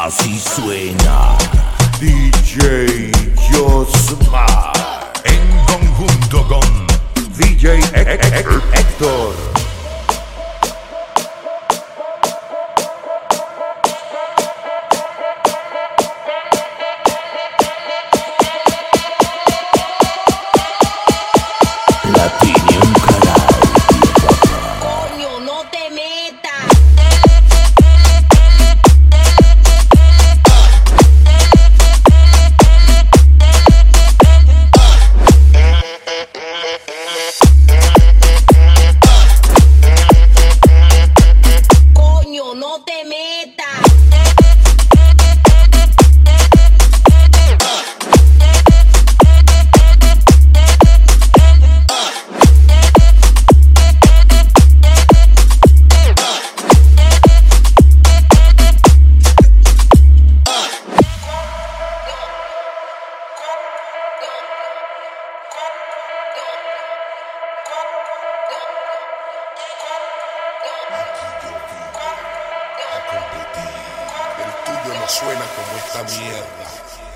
Así suena DJ Josmar en conjunto con DJ Héctor. Platinum Karaoke, papá. Coño, no te metas. Coño, no te metas. El tuyo no suena como esta mierda.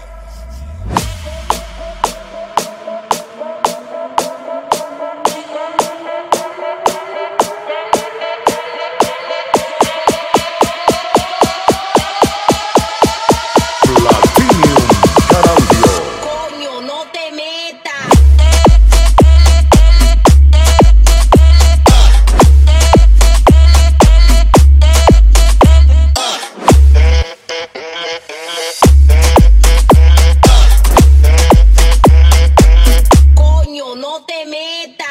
Platinum Karaoke. Coño, no te metas. Coño, no te metas.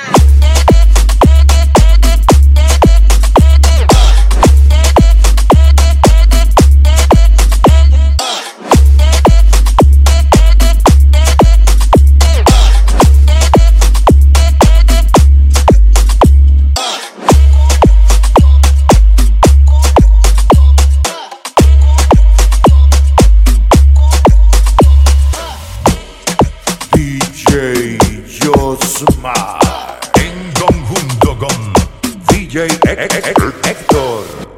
DJ Josmar en conjunto con DJ Héctor.